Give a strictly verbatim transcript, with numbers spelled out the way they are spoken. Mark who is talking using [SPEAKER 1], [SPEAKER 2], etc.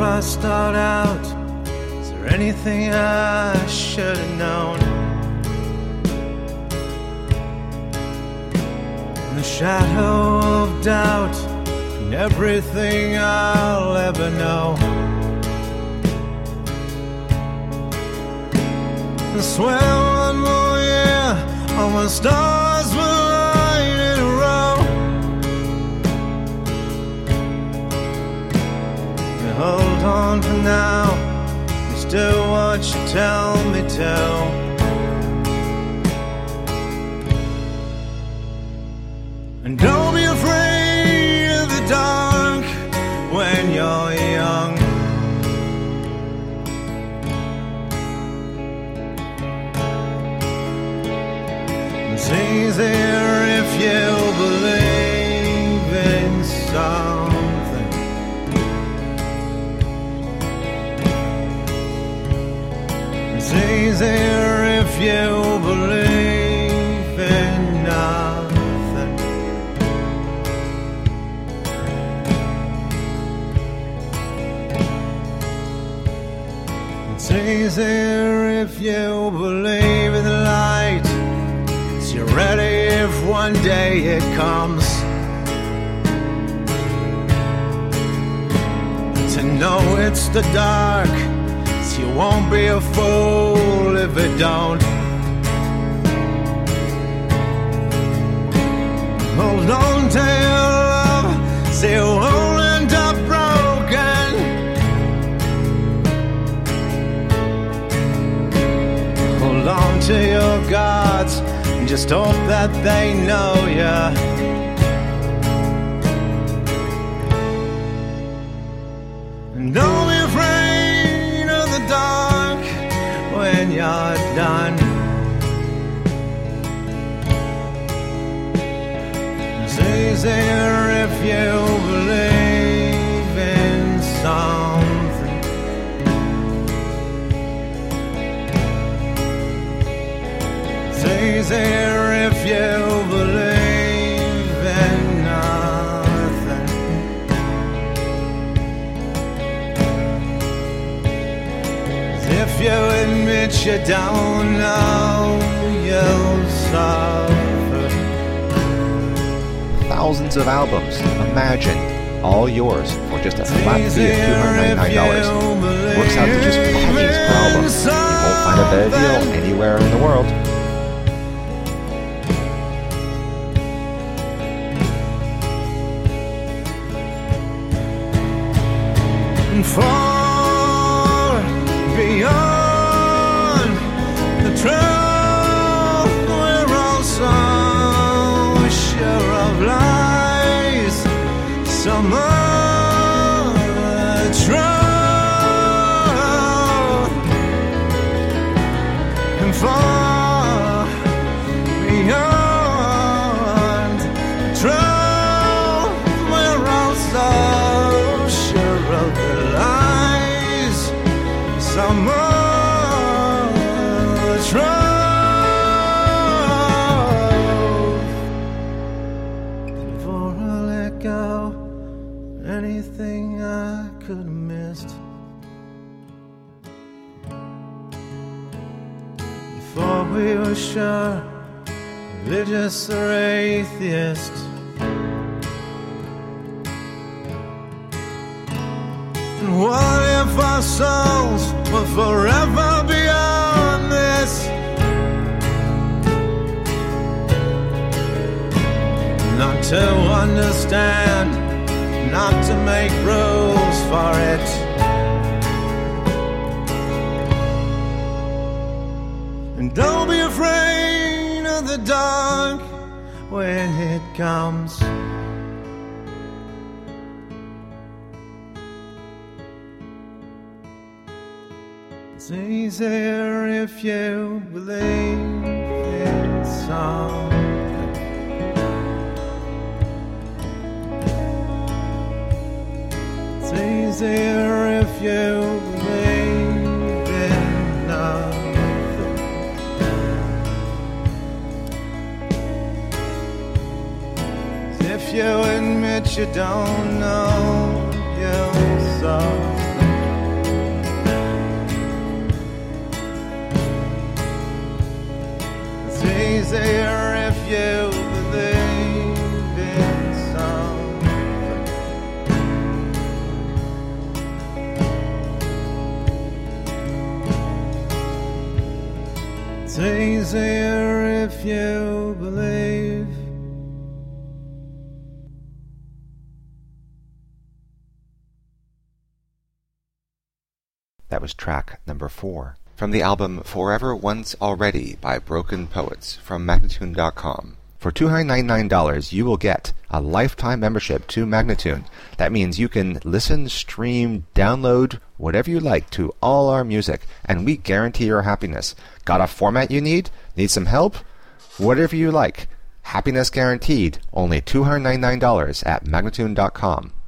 [SPEAKER 1] I start out, is there anything I should have known? In the shadow of doubt, and everything I'll ever know, I swear one more year, all my stars will line in a row. And hold on for now, just do what you tell me to. And don't be afraid of the dark when you're young. It's easier if you believe in something. It's easier if you believe in nothing. It's easier if you believe in the light. You're ready if one day it comes. To know it's the dark, so you won't be a fool if it don't. Hold on to your love, so you won't end up broken. Hold on to your gods, just hope that they know ya. And don't be afraid of the dark when you're done. It's easier if you believe in something. It's easier if you believe in nothing. As if you admit you don't know, you'll suffer.
[SPEAKER 2] Thousands of albums, imagine, all yours for just a flat fee of two hundred ninety-nine dollars. Works out to just pennies per album. You won't find a better deal anywhere in the world.
[SPEAKER 1] Far beyond the truth, we're all so sure of lies. Some of the truth, and far beyond the truth, we're all so sure of the some of the truth. Before I let go, anything I could have missed. Before we were sure, religious or atheist. And what if our souls were forever beyond this? Not to understand, not to make rules for it. And don't be afraid of the dark when it comes. It's easier if you believe in something. It's easier if you believe in nothing. If you admit you don't know, you'll suffer. easier if you believe in something. It's easier if you believe.
[SPEAKER 2] That was track number four. From the album Forever Once Already by Broken Poets from Magnatune dot com. For two hundred ninety-nine dollars, you will get a lifetime membership to Magnatune. That means you can listen, stream, download, whatever you like to all our music, and we guarantee your happiness. Got a format you need? Need some help? Whatever you like. Happiness guaranteed. Only two hundred ninety-nine dollars at Magnatune dot com.